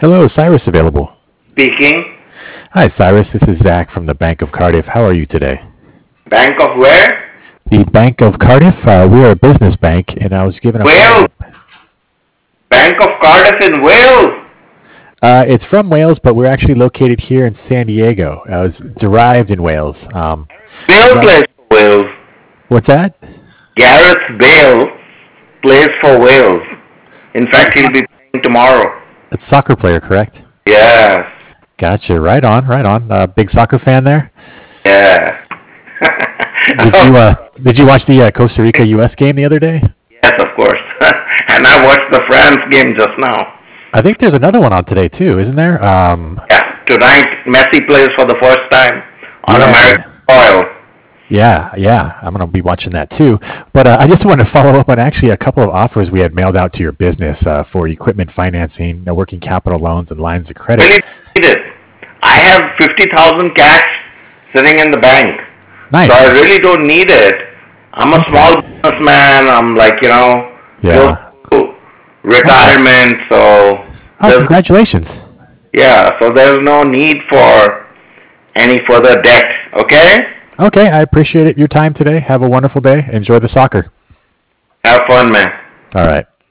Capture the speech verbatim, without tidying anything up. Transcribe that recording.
Hello, is Cyrus available? Speaking. Hi, Cyrus. This is Zach from the Bank of Cardiff. How are you today? Bank of where? The Bank of Cardiff. Uh, we're a business bank, and I was given a Wales. follow-up. Bank of Cardiff in Wales. Uh, it's from Wales, but we're actually located here in San Diego. I was derived in Wales. Um, Bale run- plays for Wales. what's that? Gareth Bale plays for Wales. In Oh, fact, he'll so- be playing tomorrow. it's a soccer player, correct? Yes. Gotcha. Right on, right on. Uh, big soccer fan there. Yeah. Did you uh, did you watch the uh, Costa Rica U S game the other day? Yes, of course. And I watched the France game just now. I think there's another one on today too, isn't there? Um, Yeah. Tonight, Messi plays for the first time on Yeah. American soil. Yeah, yeah, I'm going to be watching that too. But uh, I just wanted to follow up on actually a couple of offers we had mailed out to your business uh, for equipment financing, uh, working capital loans, and lines of credit. Really need it. I have fifty thousand cash sitting in the bank. Nice. So I really don't need it. I'm a Okay. small businessman. I'm like, you know, Yeah. close to retirement. So, Oh, there's, congratulations. yeah, so there's no need for any further debt. Okay? Okay, I appreciate it. Your time today. Have a wonderful day. Enjoy the soccer. Have fun, man. All right.